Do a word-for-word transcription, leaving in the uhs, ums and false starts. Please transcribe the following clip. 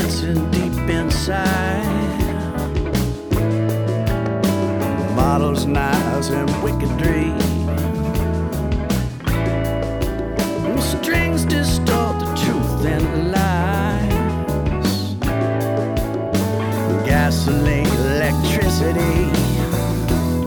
dancing deep inside. Bottles, knives, and wicked dreams.